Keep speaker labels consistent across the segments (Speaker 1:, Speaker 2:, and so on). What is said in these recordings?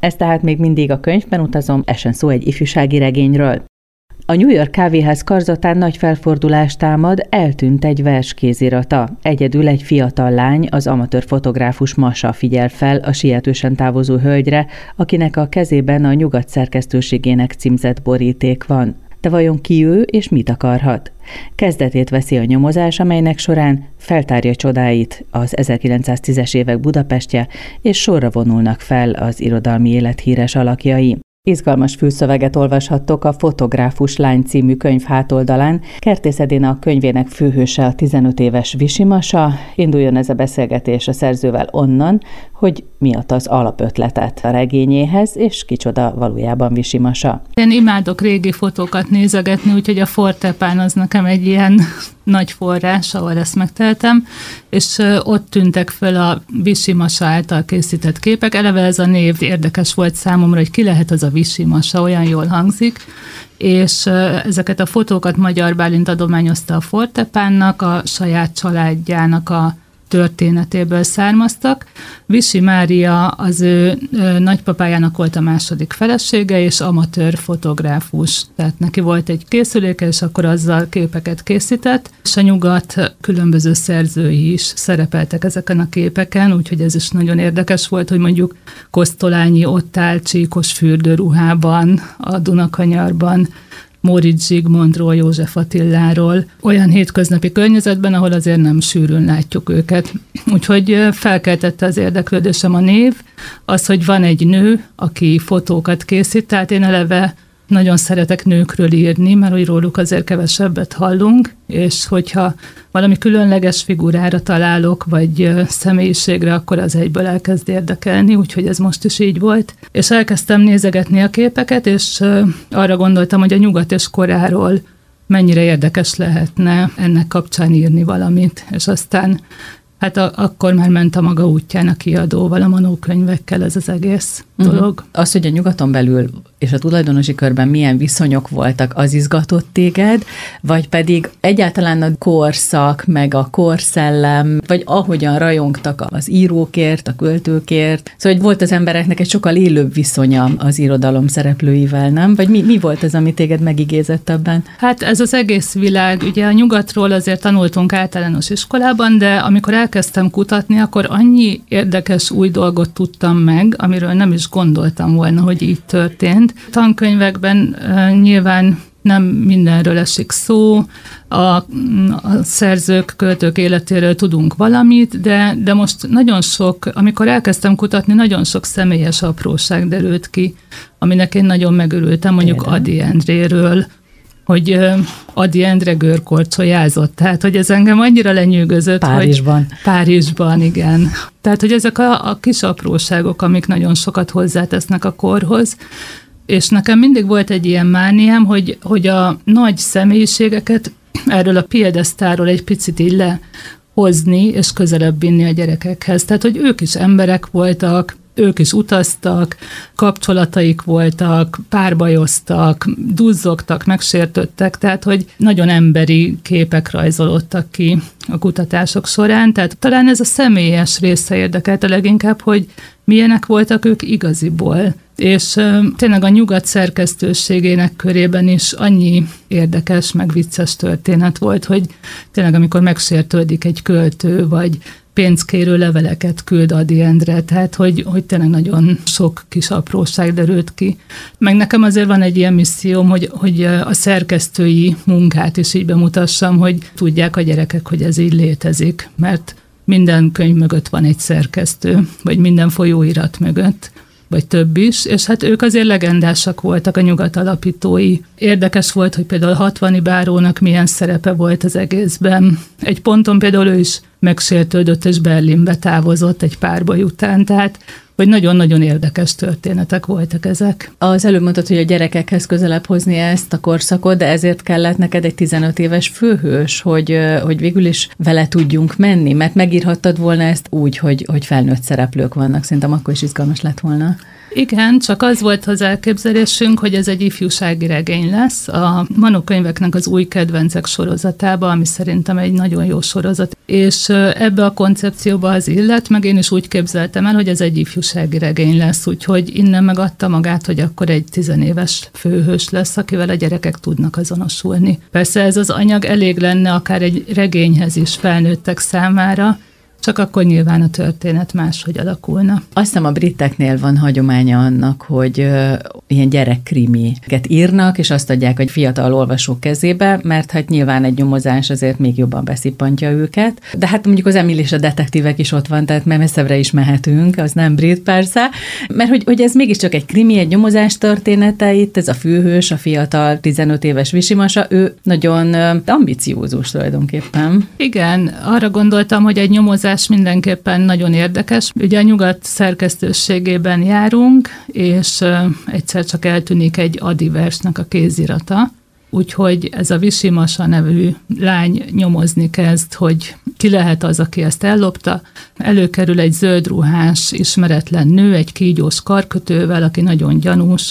Speaker 1: Ez tehát még mindig a könyvben utazom, esen szó egy ifjúsági regényről. A New York kávéház karzatán nagy felfordulást támad, eltűnt egy verskézirata. Egyedül egy fiatal lány, az amatőr fotográfus Masha figyel fel a sietősen távozó hölgyre, akinek a kezében a Nyugat szerkesztőségének címzett boríték van. De vajon ki ő és mit akarhat? Kezdetét veszi a nyomozás, amelynek során feltárja csodáit az 1910-es évek Budapestje, és sorra vonulnak fel az irodalmi élet híres alakjai. Izgalmas fülszöveget olvashattok a Fotográfus lány című könyv hátoldalán. Kertész Edina könyvének főhőse a 15 éves Visi Masha. Induljon ez a beszélgetés a szerzővel onnan, hogy mi adta az alapötletet a regényéhez, és kicsoda valójában Visi Masha.
Speaker 2: Én imádok régi fotókat nézegetni, úgyhogy a Fortepán az nekem egy ilyen nagy forrás, ahol ezt megteltem, és ott tűntek föl a Visi Masha által készített képek. Eleve ez a név érdekes volt számomra, hogy ki lehet az a Visi Masha, olyan jól hangzik, és ezeket a fotókat Magyar Bálint adományozta a Fortepánnak, a saját családjának a történetéből származtak. Visi Mária az ő nagypapájának volt a második felesége, és amatőr fotográfus. Tehát neki volt egy készüléke, és akkor azzal képeket készített, és a Nyugat különböző szerzői is szerepeltek ezeken a képeken, úgyhogy ez is nagyon érdekes volt, hogy mondjuk Kosztolányi ott áll csíkos fürdőruhában, a Dunakanyarban, Móricz Zsigmondról, József Attiláról, olyan hétköznapi környezetben, ahol azért nem sűrűn látjuk őket. Úgyhogy felkeltette az érdeklődésem a név, az, hogy van egy nő, aki fotókat készít, tehát én eleve nagyon szeretek nőkről írni, mert hogy róluk azért kevesebbet hallunk, és hogyha valami különleges figurára találok, vagy személyiségre, akkor az egyből elkezd érdekelni, úgyhogy ez most is így volt. És elkezdtem nézegetni a képeket, és arra gondoltam, hogy a Nyugat és koráról mennyire érdekes lehetne ennek kapcsán írni valamit, és aztán hát akkor már ment a maga útján a kiadóval, a Manó könyvekkel ez az egész dolog.
Speaker 1: Az, hogy a Nyugaton belül és a tulajdonosi körben milyen viszonyok voltak, az izgatott téged, vagy pedig egyáltalán a korszak, meg a korszellem, vagy ahogyan rajongtak az írókért, a költőkért. Szóval, hogy volt az embereknek egy sokkal élőbb viszonya az irodalom szereplőivel, nem? Vagy mi volt ez, ami téged megigézett ebben?
Speaker 2: Hát ez az egész világ, ugye a Nyugatról azért tanultunk általános iskolában, de amikor elkezdtem kutatni, akkor annyi érdekes új dolgot tudtam meg, amiről nem is gondoltam volna, hogy így történt. Tankönyvekben nyilván nem mindenről esik szó, a szerzők, költők életéről tudunk valamit, de most nagyon sok, amikor elkezdtem kutatni, nagyon sok személyes apróság derült ki, aminek én nagyon megörültem, mondjuk Ady Endréről, hogy Ady Endre görkorcsolyázott, tehát hogy ez engem annyira lenyűgözött,
Speaker 1: Párizsban.
Speaker 2: Párizsban, igen. Tehát, hogy ezek a kis apróságok, amik nagyon sokat hozzátesznek a korhoz, és nekem mindig volt egy ilyen mániám, hogy a nagy személyiségeket erről a piedesztáról egy picit így lehozni, és közelebb vinni a gyerekekhez. Tehát, hogy ők is emberek voltak, ők is utaztak, kapcsolataik voltak, párbajoztak, duzzogtak, megsértődtek, tehát hogy nagyon emberi képek rajzolódtak ki a kutatások során, tehát talán ez a személyes része érdekelte leginkább, hogy milyenek voltak ők igaziból. És tényleg a Nyugat szerkesztőségének körében is annyi érdekes, meg vicces történet volt, hogy tényleg amikor megsértődik egy költő, vagy pénzkérő leveleket küld Ady Endre, tehát hogy tényleg nagyon sok kis apróság derült ki. Meg nekem azért van egy ilyen misszióm, hogy a szerkesztői munkát is így bemutassam, hogy tudják a gyerekek, hogy ez így létezik, mert minden könyv mögött van egy szerkesztő, vagy minden folyóirat mögött, vagy több is, és hát ők azért legendásak voltak, a Nyugat alapítói. Érdekes volt, hogy például Hatvani bárónak milyen szerepe volt az egészben. Egy ponton például ő is megsértődött, és Berlinbe távozott egy párbaj után, tehát hogy nagyon-nagyon érdekes történetek voltak ezek.
Speaker 1: Az előbb mondtad, hogy a gyerekekhez közelebb hozni ezt a korszakot, de ezért kellett neked egy 15 éves főhős, hogy végül is vele tudjunk menni, mert megírhattad volna ezt úgy, hogy felnőtt szereplők vannak. Szerintem akkor is izgalmas lett volna.
Speaker 2: Igen, csak az volt az elképzelésünk, hogy ez egy ifjúsági regény lesz. A Manó könyveknek az új kedvencek sorozatában, ami szerintem egy nagyon jó sorozat. És ebbe a koncepcióba az illet, meg én is úgy képzeltem el, hogy ez egy ifjúsági regény lesz, úgyhogy innen megadta magát, hogy akkor egy 10 éves főhős lesz, akivel a gyerekek tudnak azonosulni. Persze ez az anyag elég lenne akár egy regényhez is felnőttek számára, csak akkor nyilván a történet máshogy alakulna.
Speaker 1: Azt hiszem a briteknél van hagyománya annak, hogy ilyen gyerekkrimiket írnak, és azt adják a fiatal olvasók kezébe, mert hát nyilván egy nyomozás azért még jobban beszippantja őket. De hát mondjuk az Emil és a detektívek is ott van, tehát messzebbre is mehetünk, az nem brit persze, mert hogy ez mégiscsak egy krimi, egy nyomozás története, itt ez a főhős, a fiatal 15 éves Visimasa, ő nagyon ambiciózus tulajdonképpen.
Speaker 2: Igen, arra gondoltam, hogy egy nyomozás mindenképpen nagyon érdekes. Ugye a Nyugat szerkesztőségében járunk, és egyszer csak eltűnik egy Ady versnek a kézirata, úgyhogy ez a Visimasa nevű lány nyomozni kezd, hogy ki lehet az, aki ezt ellopta. Előkerül egy zöld ruhás, ismeretlen nő, egy kígyós karkötővel, aki nagyon gyanús,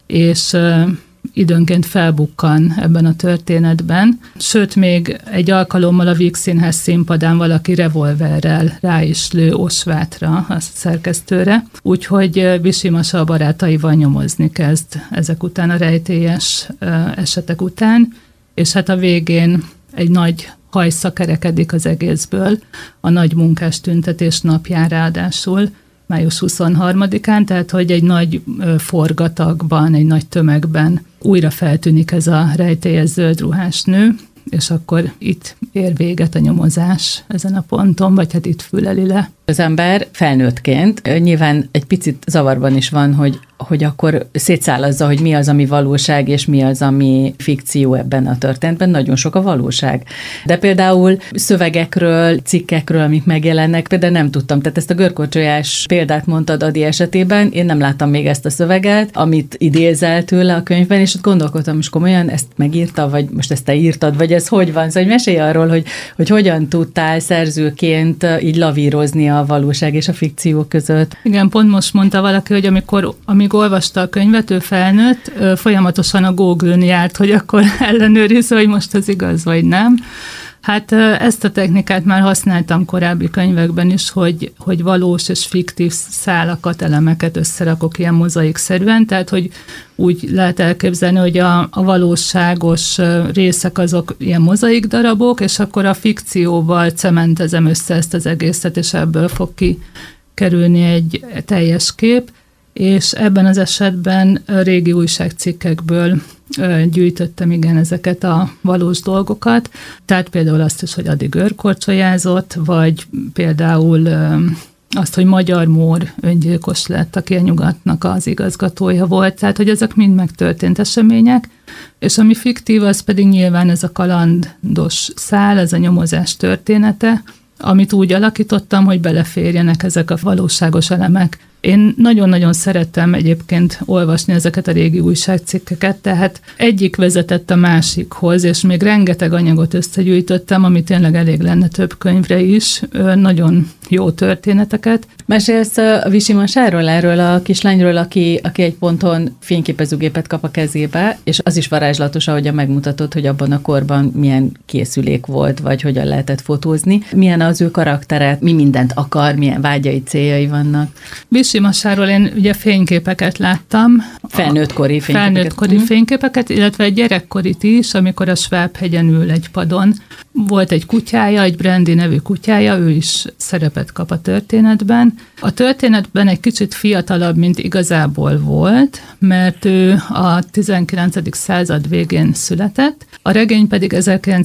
Speaker 2: és időnként felbukkan ebben a történetben. Sőt, még egy alkalommal a Víg Színház színpadán valaki revolverrel rá is lő Osvátra, a szerkesztőre. Úgyhogy Visimasa a barátaival nyomozni kezd ezek után, a rejtélyes esetek után, és hát a végén egy nagy hajsza kerekedik az egészből, a nagy munkástüntetés napján ráadásul, május 23-án, tehát hogy egy nagy forgatagban, egy nagy tömegben újra feltűnik ez a rejtélyes zöldruhás nő, és akkor itt ér véget a nyomozás ezen a ponton, vagy hát itt füleli le.
Speaker 1: Az ember felnőttként nyilván egy picit zavarban is van, hogy akkor szétszálazza, hogy mi az, ami valóság, és mi az, ami fikció ebben a történetben. Nagyon sok a valóság. De például szövegekről, cikkekről, amik megjelennek, például nem tudtam. Tehát ezt a görkorcsolyás példát mondtad Ady esetében, én nem láttam még ezt a szöveget, amit idézel tőle a könyvben, és ott gondolkodtam, és komolyan ezt megírta, vagy most ezt te írtad, vagy ez hogy van? Szóval mesélj arról, hogy hogyan tudtál szerzőként így lavírozni a valóság és a fikció között.
Speaker 2: Igen, pont most mondta valaki, hogy amíg olvasta a könyvet, ő felnőtt, folyamatosan a Google-n járt, hogy akkor ellenőrizze, hogy most ez igaz, vagy nem. Hát ezt a technikát már használtam korábbi könyvekben is, hogy valós és fiktív szálakat, elemeket összerakok ilyen mozaikszerűen, tehát hogy úgy lehet elképzelni, hogy a valóságos részek azok ilyen mozaik darabok, és akkor a fikcióval cementezem össze ezt az egészet, és ebből fog kikerülni egy teljes kép, és ebben az esetben régi újságcikkekből gyűjtöttem igen ezeket a valós dolgokat, tehát például azt is, hogy Ady görkorcsolyázott, vagy például azt, hogy Magyar Mór öngyilkos lett, aki a Nyugatnak az igazgatója volt, tehát hogy ezek mind megtörtént események, és ami fiktív, az pedig nyilván ez a kalandos szál, ez a nyomozás története, amit úgy alakítottam, hogy beleférjenek ezek a valóságos elemek. Én nagyon-nagyon szerettem egyébként olvasni ezeket a régi újságcikkeket, tehát egyik vezetett a másikhoz, és még rengeteg anyagot összegyűjtöttem, ami tényleg elég lenne több könyvre is, nagyon jó történeteket.
Speaker 1: Mesélsz a Visimasáról, erről a kislányról, aki egy ponton fényképezőgépet kap a kezébe, és az is varázslatos, ahogyan megmutatod, hogy abban a korban milyen készülék volt, vagy hogyan lehetett fotózni. Milyen az ő karaktere, mi mindent akar, milyen vágyai, céljai vannak.
Speaker 2: Visimasáról én ugye fényképeket láttam.
Speaker 1: Felnőttkori
Speaker 2: fényképeket, illetve egy gyerekkorit is, amikor a Sváb-hegyen ül egy padon. Volt egy kutyája, egy Brandy nevű kutyája, ő is szerepet kap a történetben. A történetben egy kicsit fiatalabb, mint igazából volt, mert ő a 19. század végén született, a regény pedig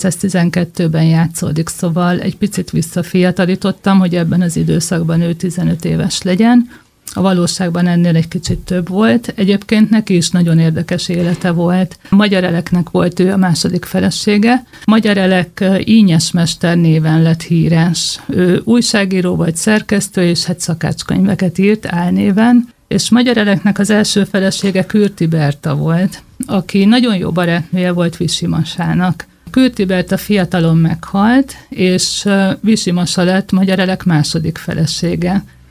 Speaker 2: 1912-ben játszódik, szóval egy picit visszafiatalítottam, hogy ebben az időszakban ő 15 éves legyen. A valóságban ennél egy kicsit több volt. Egyébként neki is nagyon érdekes élete volt. Magyar Eleknek volt ő a második felesége. Magyar Elek Ínyesmester néven lett híres. Ő újságíró vagy szerkesztő, és hát szakácskönyveket írt álnéven. És Magyar Eleknek az első felesége Kürti Berta volt, aki nagyon jó barátnője volt Visimasának. Kürti Berta fiatalon meghalt, és Visimasa lett Magyar Elek második felesége.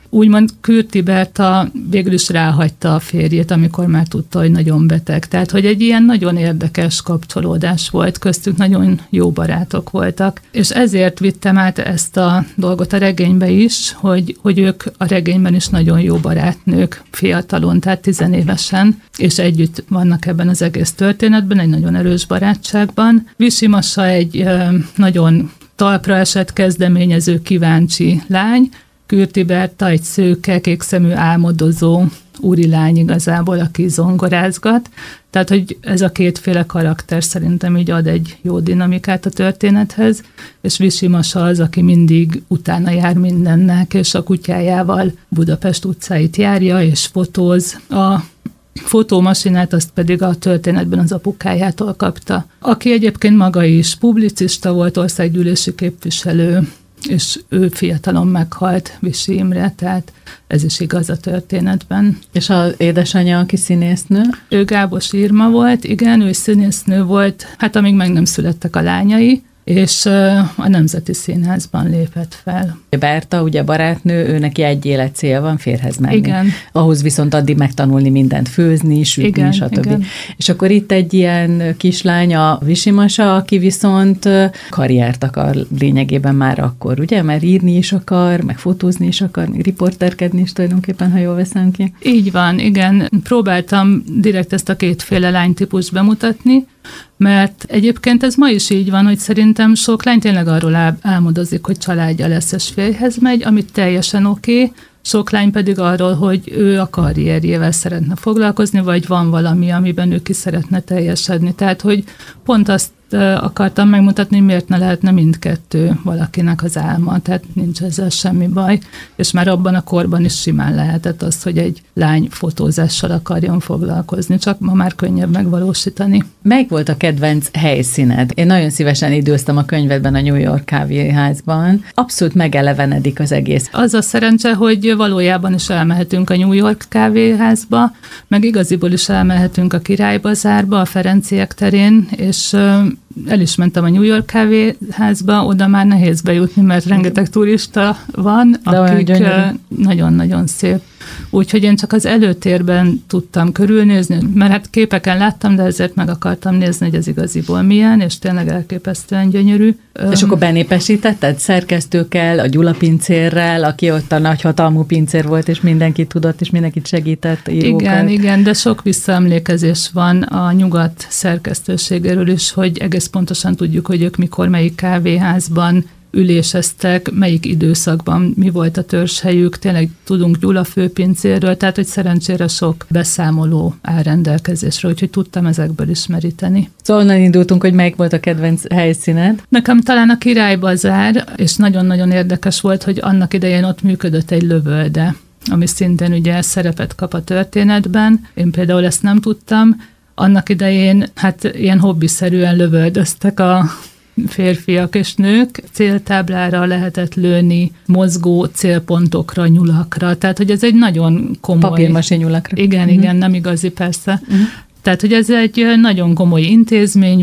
Speaker 2: úgymond Kürti Berta végül is ráhagyta a férjét, amikor már tudta, hogy nagyon beteg. Tehát, hogy egy ilyen nagyon érdekes kapcsolódás volt köztük, nagyon jó barátok voltak. És ezért vittem át ezt a dolgot a regénybe is, hogy ők a regényben is nagyon jó barátnők fiatalon, tehát 10 évesen, és együtt vannak ebben az egész történetben, egy nagyon erős barátságban. Visi Masa egy nagyon talpra esett, kezdeményező, kíváncsi lány, Kürti Berta egy szőke, kékszemű, álmodozó úri lány igazából, aki zongorázgat. Tehát, hogy ez a kétféle karakter szerintem így ad egy jó dinamikát a történethez, és Visi Masa az, aki mindig utána jár mindennek, és a kutyájával Budapest utcáit járja, és fotóz. A fotómasinát azt pedig a történetben az apukájától kapta, aki egyébként maga is publicista volt, országgyűlési képviselő, és ő fiatalon meghalt, Visi Imre, tehát ez is igaz a történetben.
Speaker 1: És az édesanyja, aki színésznő?
Speaker 2: Ő Gábos Irma volt, igen, ő színésznő volt, hát amíg meg nem születtek a lányai, és a Nemzeti Színházban lépett fel.
Speaker 1: Berta, ugye barátnő, ő neki egy életcélja van, férjhez menni.
Speaker 2: Igen.
Speaker 1: Ahhoz viszont addig megtanulni mindent főzni, sütni, igen, stb. Igen. És akkor itt egy ilyen kislány, a Visi Masa, aki viszont karriert akar lényegében már akkor, ugye? Mert írni is akar, meg fotózni is akar, meg riporterkedni is tulajdonképpen, ha jól veszem ki.
Speaker 2: Így van, igen. Próbáltam direkt ezt a kétféle lánytípust bemutatni, mert egyébként ez ma is így van, hogy szerintem sok lány tényleg arról álmodozik, hogy családja lesz és férjhez megy, amit teljesen oké, sok lány pedig arról, hogy ő a karrierjével szeretne foglalkozni, vagy van valami, amiben ő ki szeretne teljesedni. Tehát, hogy pont azt akartam megmutatni, miért ne lehetne mindkettő valakinek az álma, tehát nincs ezzel semmi baj, és már abban a korban is simán lehetett az, hogy egy lány fotózással akarjon foglalkozni, csak ma már könnyebb megvalósítani.
Speaker 1: Melyik volt a kedvenc helyszíned? Én nagyon szívesen időztem a könyvedben a New York kávéházban. Abszolút megelevenedik az egész.
Speaker 2: Az a szerencse, hogy valójában is elmehetünk a New York kávéházba, meg igaziból is elmehetünk a Királybazárba, a Ferenciek terén, és el is mentem a New York kávéházba, oda már nehéz bejutni, mert rengeteg turista van, akik nagyon-nagyon szép. Úgyhogy én csak az előtérben tudtam körülnézni, mert hát képeken láttam, de ezért meg akartam nézni, hogy az igaziból milyen, és tényleg elképesztően gyönyörű.
Speaker 1: És akkor benépesítetted szerkesztőkkel, a Gyula pincérrel, aki ott a nagyhatalmú pincér volt, és mindenkit tudott, és mindenkit segített, írókat.
Speaker 2: Igen, de sok visszaemlékezés van a nyugat szerkesztőségéről is, hogy egész pontosan tudjuk, hogy ők mikor, melyik kávéházban üléseztek, melyik időszakban mi volt a törzshelyük, tényleg tudunk Gyula főpincérről, tehát hogy szerencsére sok beszámoló áll rendelkezésre, úgyhogy tudtam ezekből is meríteni.
Speaker 1: Szóval onnan indultunk, hogy melyik volt a kedvenc helyszíned?
Speaker 2: Nekem talán a Királybazár, és nagyon-nagyon érdekes volt, hogy annak idején ott működött egy lövölde, ami szintén ugye szerepet kap a történetben. Én például ezt nem tudtam. Annak idején hát ilyen hobbiszerűen lövöldöztek a férfiak és nők, céltáblára lehetett lőni, mozgó célpontokra, nyulakra, tehát hogy ez egy nagyon komoly...
Speaker 1: Papírmasé nyulakra.
Speaker 2: Igen, nem igazi persze. Tehát, hogy ez egy nagyon komoly intézmény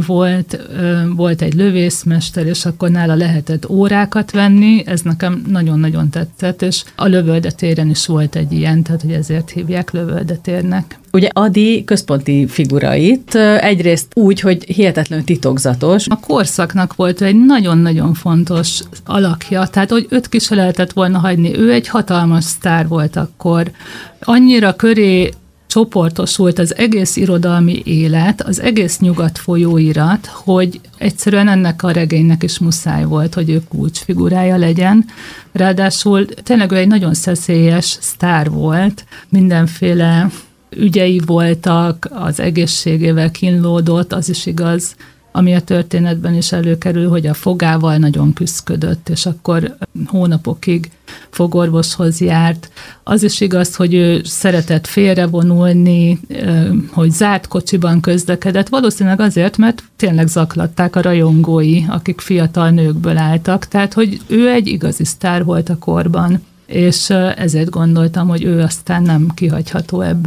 Speaker 2: volt egy lövészmester, és akkor nála lehetett órákat venni, ez nekem nagyon-nagyon tetszett, és a Lövöldetéren is volt egy ilyen, tehát, hogy ezért hívják Lövöldetérnek.
Speaker 1: Ugye Ady központi figurait egyrészt úgy, hogy hihetetlenül titokzatos.
Speaker 2: A korszaknak volt egy nagyon-nagyon fontos alakja, tehát hogy őt ki se lehetett volna hagyni. Ő egy hatalmas sztár volt akkor. Annyira köré csoportosult az egész irodalmi élet, az egész nyugat folyóirat, hogy egyszerűen ennek a regénynek is muszáj volt, hogy ő kulcsfigurája legyen. Ráadásul tényleg ő egy nagyon szeszélyes sztár volt, mindenféle ügyei voltak, az egészségével kínlódott, az is igaz, ami a történetben is előkerül, hogy a fogával nagyon küszködött, és akkor hónapokig fogorvoshoz járt. Az is igaz, hogy ő szeretett félrevonulni, hogy zárt kocsiban közlekedett, valószínűleg azért, mert tényleg zaklatták a rajongói, akik fiatal nőkből álltak, tehát hogy ő egy igazi sztár volt a korban, és ezért gondoltam, hogy ő aztán nem kihagyható ebből.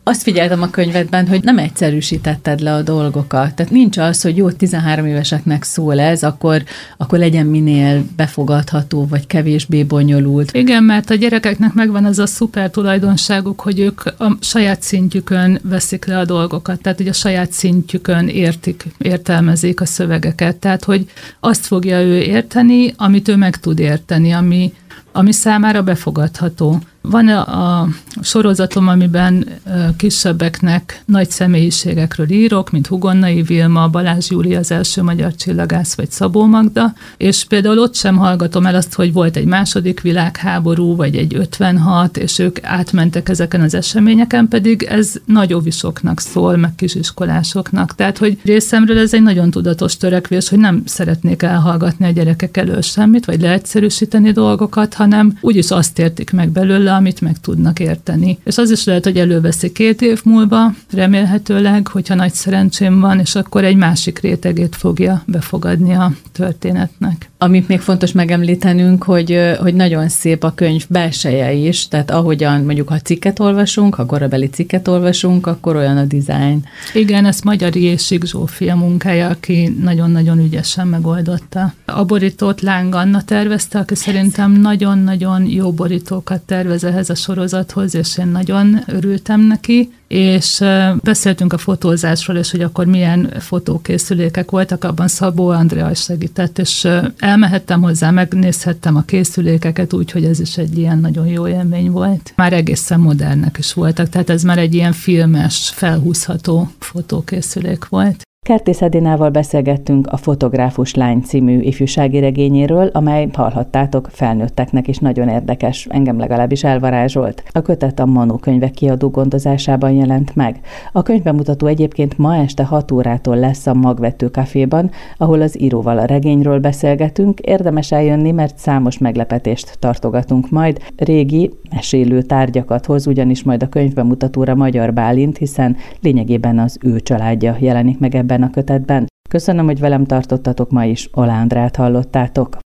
Speaker 1: Azt figyeltem a könyvedben, hogy nem egyszerűsítetted le a dolgokat. Tehát nincs az, hogy jó, 13 éveseknek szól ez, akkor legyen minél befogadható, vagy kevésbé bonyolult.
Speaker 2: Igen, mert a gyerekeknek megvan az a szuper tulajdonságuk, hogy ők a saját szintjükön veszik le a dolgokat, tehát hogy a saját szintjükön értelmezik a szövegeket. Tehát, hogy azt fogja ő érteni, amit ő meg tud érteni, ami számára befogadható. Van a sorozatom, amiben kisebbeknek nagy személyiségekről írok, mint Hugonnai Vilma, Balázs Júlia, az első magyar csillagász, vagy Szabó Magda, és például ott sem hallgatom el azt, hogy volt egy második világháború, vagy egy 56, és ők átmentek ezeken az eseményeken, pedig ez nagyovisoknak szól, meg kisiskolásoknak. Tehát, hogy részemről ez egy nagyon tudatos törekvés, hogy nem szeretnék elhallgatni a gyerekek elől semmit, vagy leegyszerűsíteni dolgokat, hanem úgyis azt értik meg belőle, amit meg tudnak érteni. És az is lehet, hogy előveszi 2 év múlva, remélhetőleg, hogyha nagy szerencsém van, és akkor egy másik rétegét fogja befogadni a történetnek.
Speaker 1: Amit még fontos megemlítenünk, hogy nagyon szép a könyv belseje is, tehát ahogyan mondjuk, ha cikket olvasunk, ha korabeli cikket olvasunk, akkor olyan a dizájn.
Speaker 2: Igen, ez Magyari Éssik Zsófia munkája, aki nagyon-nagyon ügyesen megoldotta. A borítót Láng Anna tervezte, aki szerintem nagyon-nagyon jó borítókat tervez ehhez a sorozathoz, és én nagyon örültem neki, és beszéltünk a fotózásról, és hogy akkor milyen fotókészülékek voltak, abban Szabó Andrea segített, és elmehettem hozzá, megnézhettem a készülékeket, úgyhogy ez is egy ilyen nagyon jó élmény volt. Már egészen modernek is voltak, tehát ez már egy ilyen filmes, felhúzható fotókészülék volt.
Speaker 1: Kertész Edinával beszélgettünk a Fotográfus lány című ifjúsági regényéről, amely, hallhattátok, felnőtteknek is nagyon érdekes, engem legalábbis elvarázsolt. A kötet a Manó Könyvek kiadó gondozásában jelent meg. A könyvbemutató egyébként ma este 6 órától lesz a Magvető Caféban, ahol az íróval a regényről beszélgetünk. Érdemes eljönni, mert számos meglepetést tartogatunk majd. Régi, mesélő tárgyakat hoz ugyanis majd a könyvbemutatóra Magyar Bálint, hiszen lényegében az ő családja jelenik meg ebben a kötetben. Köszönöm, hogy velem tartottatok ma is, Oláh Andrát hallottátok.